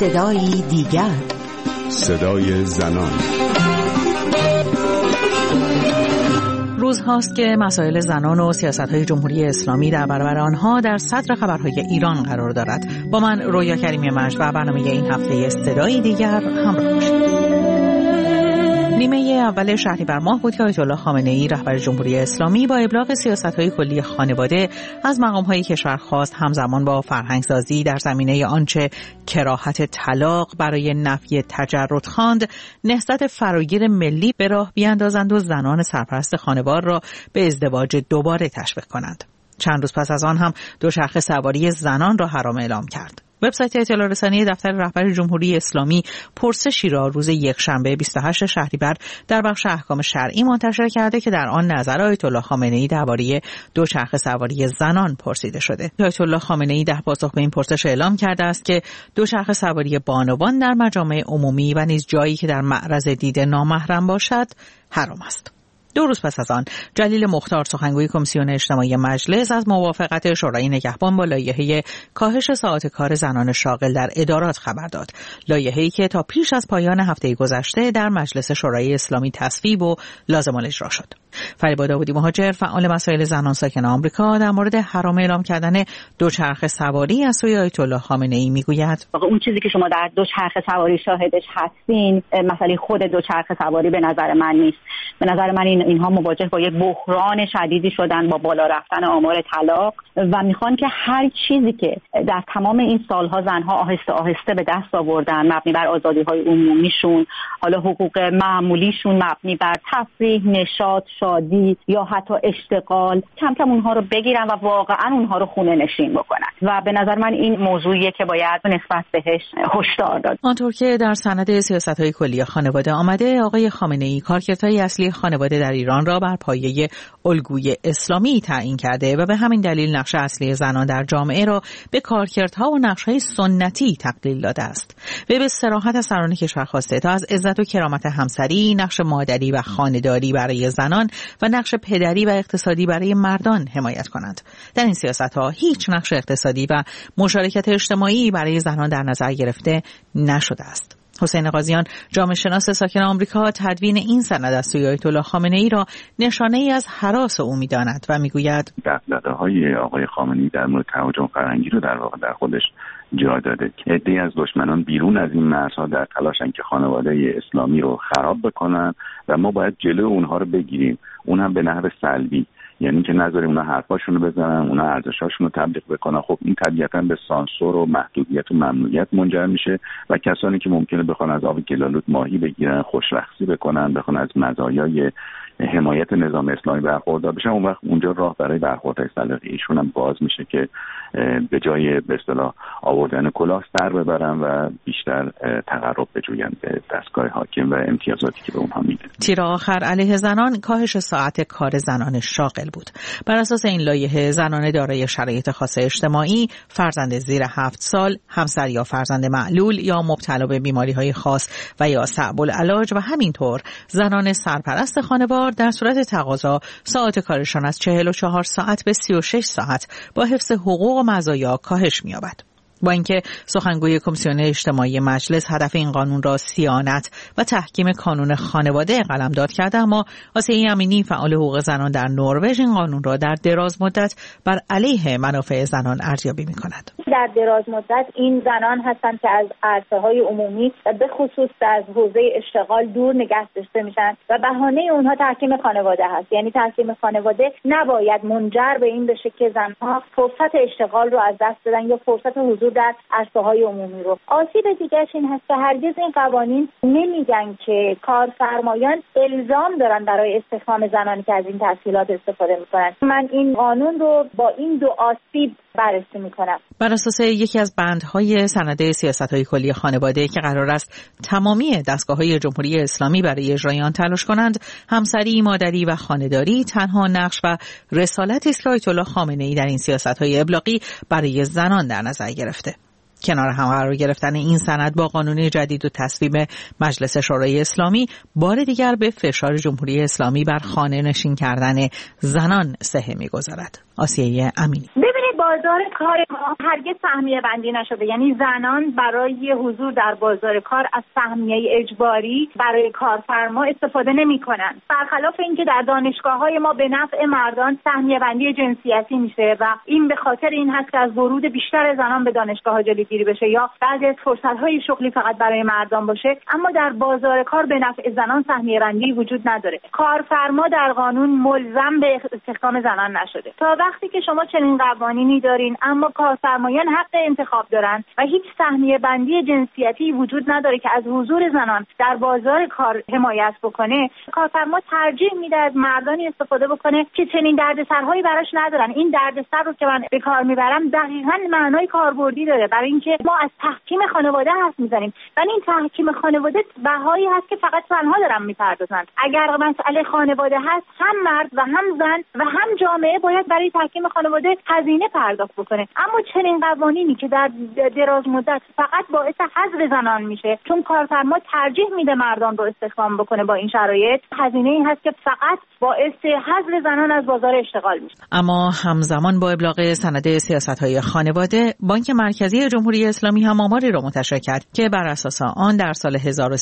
صدایی دیگر، صدای زنان. روزهاست که مسائل زنان و سیاست‌های جمهوری اسلامی در برابر آنها در صدر خبرهای ایران قرار دارد. با من رویا کریمی مجد و برنامه این هفته صدایی دیگر همراه باشید. نیمه اول شهریور ماه بود که آیت الله خامنه‌ای رهبر جمهوری اسلامی با ابلاغ سیاست‌های کلی خانواده از مقام‌های کشور خواست همزمان با فرهنگسازی در زمینه آنچه کراهت طلاق برای نفی تجرد خواند، نهضت فراگیر ملی به راه بیاندازند و زنان سرپرست خانوار را به ازدواج دوباره تشویق کنند. چند روز پس از آن هم دوچرخه سواری زنان را حرام اعلام کرد. وبسایت اطلاع رسانی دفتر رهبر جمهوری اسلامی پرسشی را روز یکشنبه 28 شهریور در بخش احکام شرعی منتشر کرده که در آن نظر آیت الله خامنه‌ای درباره دوچرخه سواری زنان پرسیده شده. آیت الله خامنه‌ای در پاسخ به این پرسش اعلام کرده است که دوچرخه سواری بانوان در مجامع عمومی و نیز جایی که در معرض دید نامحرم باشد حرام است. 2 روز پس از آن جلیل مختار سخنگوی کمیسیون اجتماعی مجلس از موافقت شورای نگهبان با لایحه کاهش ساعات کار زنان شاغل در ادارات خبر داد. لایحه‌ای که تا پیش از پایان هفته گذشته در مجلس شورای اسلامی تصویب و لازم الاجرا شد. فریبا داودی مهاجر فعال مسائل زنان ساکن آمریکا در مورد حرام اعلام کردن دوچرخه سواری از سوی آیت الله خامنه‌ای میگوید: اون چیزی که شما در دوچرخه سواری شاهدش هستین، مسئله خود دوچرخه سواری به نظر من نیست. به نظر من اینها مواجه با یک بحران شدیدی شدن با بالا رفتن آمار طلاق و میخوان که هر چیزی که در تمام این سالها زنها آهسته آهسته به دست آوردن، مبنی بر آزادی‌های عمومیشون، حالا حقوق معمولیشون مبنی بر تفریح، نشاط، شادی یا حتی اشتغال، کم کم اونها رو بگیرن و واقعا اونها رو خونه نشین بکنن و به نظر من این موضوعیه که باید نسبت بهش هشدار داد. آنطور که در سند سیاست‌های کلی خانواده آمده، آقای خامنه‌ای کارکردهای اصلی خانواده در ایران را بر پایه الگوی اسلامی تعیین کرده و به همین دلیل نقش اصلی زنان در جامعه را به کارکردها و نقش‌های سنتی تقلیل داده است. و به صراحت از سران کشور خواسته تا از عزت و کرامت همسری، نقش مادری و خانه‌داری برای زنان و نقش پدری و اقتصادی برای مردان حمایت کنند. در این سیاست‌ها هیچ نقش اقتصادی و مشارکت اجتماعی برای زنان در نظر گرفته نشده است. حسین قاضیان، جامعه شناس ساکن آمریکا، تدوین این سند از سوی آیت الله خامنه‌ای را نشانه‌ای از هراس او می‌داند و می‌گوید دغدغه‌های آقای خامنه‌ای در مورد تهاجم فرهنگی رو در واقع در خودش جا داده که عده‌ای از دشمنان بیرون از این مرزها در تلاشن که خانواده اسلامی رو خراب بکنن و ما باید جلو اونها رو بگیریم، اونم به نحو سلبی، یعنی که نذاریم اونا حرفاشونو بزنن، اونا ارزشاشونو تبلیغ بکنن. خب این طبیعتاً به سانسور و محدودیت و ممنوعیت منجر میشه و کسانی که ممکنه بخوان از آب گلالود ماهی بگیرن، خوشرخصی بکنن، بخوان از مزایای حمایت نظام اسلامی برخوردار بشن، اون وقت اونجا راه برای برخوردهای سلیقه‌ای ایشون هم باز میشه که به جای به اصطلاح آوردن کلاه سر ببرن و بیشتر تقرب بجوین به دستگاه حاکم و امتیازاتی که به اونها میده. تیر آخر علیه زنان کاهش ساعت کار زنان شاغل بود. بر اساس این لایحه زنان دارای شرایط خاص اجتماعی، فرزند زیر 7 سال، همسر یا فرزند معلول یا مبتلا به بیماری‌های خاص و یا صعب العلاج و همینطور زنان سرپرست خانوار در صورت تقاضا ساعت کارشان از 44 ساعت به 36 ساعت با حفظ حقوق و مزایا کاهش می‌یابد. با اینکه سخنگوی کمیسیون اجتماعی مجلس هدف این قانون را صیانت و تحکیم کانون خانواده قلمداد کرده، اما آسیه امینی فعال حقوق زنان در نروژ این قانون را در دراز مدت بر علیه منافع زنان ارزیابی می‌کند. در دراز مدت این زنان هستند که از عرصه‌های عمومی و به خصوص از حوزه اشتغال دور نگه داشته میشن و بهانه اونها تحکیم خانواده هست. یعنی تحکیم خانواده نباید منجر به این بشه که زنها فرصت اشتغال رو از دست بدن یا فرصت حضور در عرصه‌های عمومی رو. آسیب دیگرش این هست که هرگز این قوانین نمیگن که کارفرمایان الزام دارن برای استخدام زنانی که از این تسهیلات استفاده میکنن. من این قانون رو با این دو آسیب بررسی میکنم. بر اساس یکی از بندهای سند سیاست‌های کلی خانواده که قرار است تمامی دستگاه‌های جمهوری اسلامی برای اجرای آن تلاش کنند، همسری، مادری و خانه‌داری تنها نقش و رسالتی است که آیت الله خامنه‌ای در این سیاست‌های ابلاغی برای زنان در نظر گرفته. کنار هم قرار گرفتن این سند با قانون جدید و تصویب مجلس شورای اسلامی بار دیگر به فشار جمهوری اسلامی بر خانه نشین کردن زنان صحه می‌گذارد. آسیه امینی. بازار کار ما هرگز سهمیه بندی نشده، یعنی زنان برای حضور در بازار کار از سهمیه اجباری برای کارفرما استفاده نمی‌کنند. برخلاف اینکه در دانشگاه‌های ما به نفع مردان سهمیه بندی جنسیتی میشه و این به خاطر این هست که از ورود بیشتر زنان به دانشگاه‌ها جلوگیری بشه یا بعضی از فرصت‌های شغلی فقط برای مردان باشه، اما در بازار کار به نفع زنان سهمیه بندی وجود نداره. کارفرما در قانون ملزم به استخدام زنان نشده. تا وقتی که شما چنین قوانینی دارین اما کارفرمایان حق انتخاب دارن و هیچ سهمیه بندی جنسیتی وجود نداره که از حضور زنان در بازار کار حمایت بکنه، کارفرما ترجیح میده از مردانی استفاده بکنه که چنین دردسرهایی براش ندارن. این دردسر رو که من به کار میبرم دقیقاً معنای کاربردی داره، برای اینکه ما از تحکیم خانواده حرف میزنیم، ولی این تحکیم خانواده بهایی هست که فقط زنها دارن میپردازن. اگر مسئله خانواده هست، هم مرد و هم زن و هم جامعه باید برای تحکیم خانواده هزینه پرداخت بکنه. اما چنین قوانینی که در دراز مدت فقط باعث حذف زنان میشه چون کارفرما ترجیح میده مردان رو استخدام بکنه، با این شرایط هزینه این هست که فقط باعث حذف زنان از بازار اشتغال میشه. اما همزمان با ابلاغ سند سیاست‌های خانواده، بانک مرکزی جمهوری اسلامی هم آماری را منتشر کرد که بر اساس آن در سال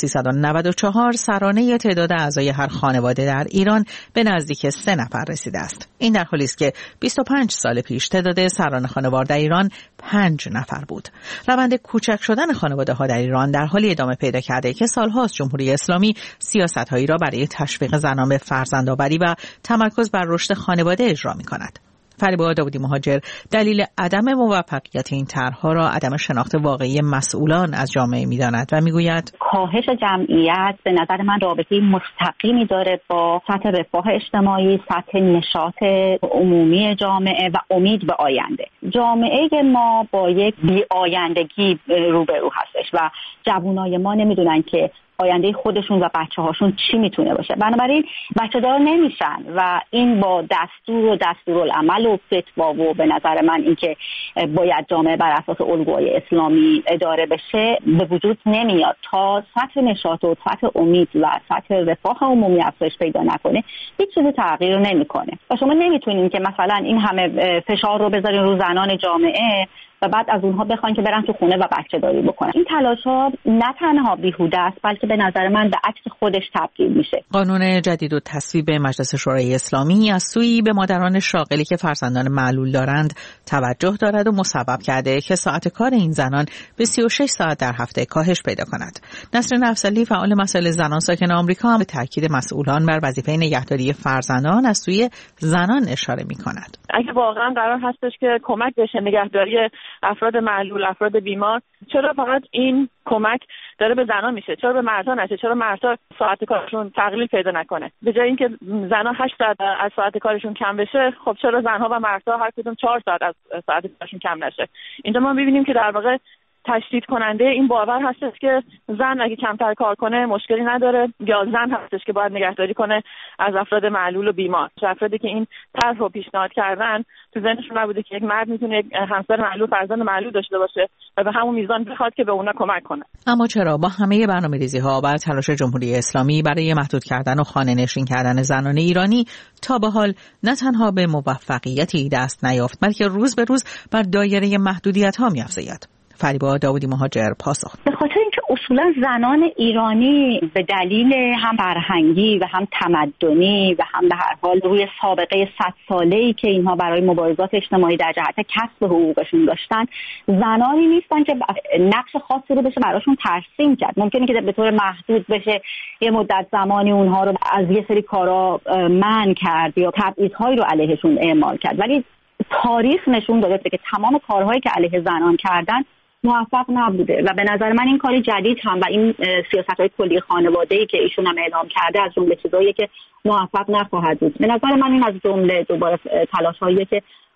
1394 سرانه تعداد اعضای هر خانواده در ایران به نزدیک 3 نفر رسیده است. این در حالی است که 25 سال پیش تعداد سران خانوار در ایران 5 نفر بود. روند کوچک شدن خانواده‌ها در ایران در حالی ادامه پیدا کرده که سال‌هاست جمهوری اسلامی سیاست‌هایی را برای تشویق زنان به فرزندآوری و تمرکز بر رشد خانواده اجرا می‌کند. فریبا داودی مهاجر دلیل عدم موفقیت این طرح‌ها را عدم شناخت واقعی مسئولان از جامعه می‌داند و می‌گوید کاهش جمعیت به نظر من رابطه مستقیمی داره با سطح رفاه اجتماعی، سطح نشاط عمومی جامعه و امید به آینده. جامعه ما با یک بی‌آیندگی روبرو هستش و جوانای ما نمی‌دونن که آینده خودشون و بچه‌هاشون چی میتونه باشه، بنابراین بچه‌دار نمیشن و این با دستور و دستورالعمل و فتوا و به نظر من اینکه باید جامعه بر اساس الگوهای اسلامی اداره بشه به وجود نمیاد. تا سطح نشاط و سطح امید و سطح رفاه عمومی افزایش پیدا نکنه هیچ چیزی تغییر نمیکنه و شما نمیتونین که مثلا این همه فشار رو بذارین رو زنان جامعه و بعد از اونها بخواین که برن تو خونه و بچه داری بکنن. این تلاش‌ها نه تنها بیهوده است بلکه به نظر من به عکس خودش تبدیل میشه. قانون جدید و تصویب مجلس شورای اسلامی از سوی به مادران شاغلی که فرزندان معلول دارند توجه دارد و مسبب کرده که ساعت کار این زنان به 36 ساعت در هفته کاهش پیدا کند. نسرین افضلی فعال مسائل زنان ساکن آمریکا هم به تاکید مسئولان بر وظیفه نگهداری فرزندان از سوی زنان اشاره می‌کند. اگه واقعا قرار هستش که کمک بشه نگهداری افراد معلول، افراد بیمار، چرا فقط این کمک داره به زنان میشه؟ چرا به مردها نشه؟ چرا مردها ساعت کارشون تقلیل پیدا نکنه؟ به جای اینکه زنها 8 ساعت از ساعت کارشون کم بشه، خب چرا زنها و مردها هر کدوم 4 ساعت از ساعت کارشون کم نشه؟ اینجا ما می‌بینیم که در واقع تشدید کننده این باور هستش که زن اگه کمتر کار کنه مشکلی نداره، یا زن هستش که باید نگهداری کنه از افراد معلول و بیمار. افرادی که این طرح رو پیشنهاد کردن تو ذهنشون نبوده که یک مرد میتونه یک همسر معلول، فرزند معلول داشته باشه و به همون میزان بخواد که به اونا کمک کنه. اما چرا با همه برنامه‌ریزی‌ها و تلاش جمهوری اسلامی برای محدود کردن و خانه نشین کردن زنان ایرانی تا به حال نه تنها به موفقیتی دست نیافت، بلکه روز به روز بر دایره محدودیت‌ها می‌افزاید؟ فریبا داودی مهاجر پاسخ: به خاطر اینکه اصولا زنان ایرانی به دلیل هم فرهنگی و هم تمدنی و هم به هر حال روی سابقه 100 ساله‌ای که اینها برای مبارزات اجتماعی در جهت کسب حقوقشون داشتن، زنانی نیستن که نقش خاصی رو بشه براشون ترسیم کرد. ممکنه که به طور محدود بشه یه مدت زمانی اونها رو از یه سری کارا منع کرد یا تبعیض‌هایی رو علیهشون اعمال کرد، ولی تاریخ نشون داده که تمام کارهایی که علیه زنان کردن موفق نبوده و به نظر من این کاری جدید هم و این سیاست‌های کلی خانواده‌ای که ایشون هم اعلام کرده از جمله چیزاییه که موفق نخواهد بود. به نظر من این از جمله دوباره تلاش‌هایی که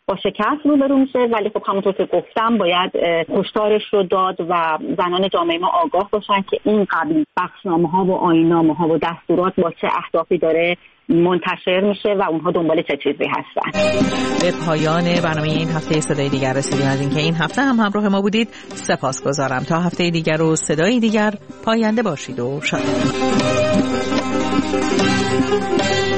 با شکست روبرو میشه. ولی خب همونطور که گفتم باید هشدارش رو داد و زنان جامعه ما آگاه باشن که این قبیل بخشنامه‌ها و آیین‌نامه‌ها و دستورات با چه اهدافی داره منتشر میشه و اونها دنبال چه چیزی هستن. به پایان برنامه این هفته صدای دیگر رسیدیم. از اینکه این هفته هم همراه ما بودید سپاسگزارم. تا هفته دیگر و صدای دیگر، پاینده باشید و شاد.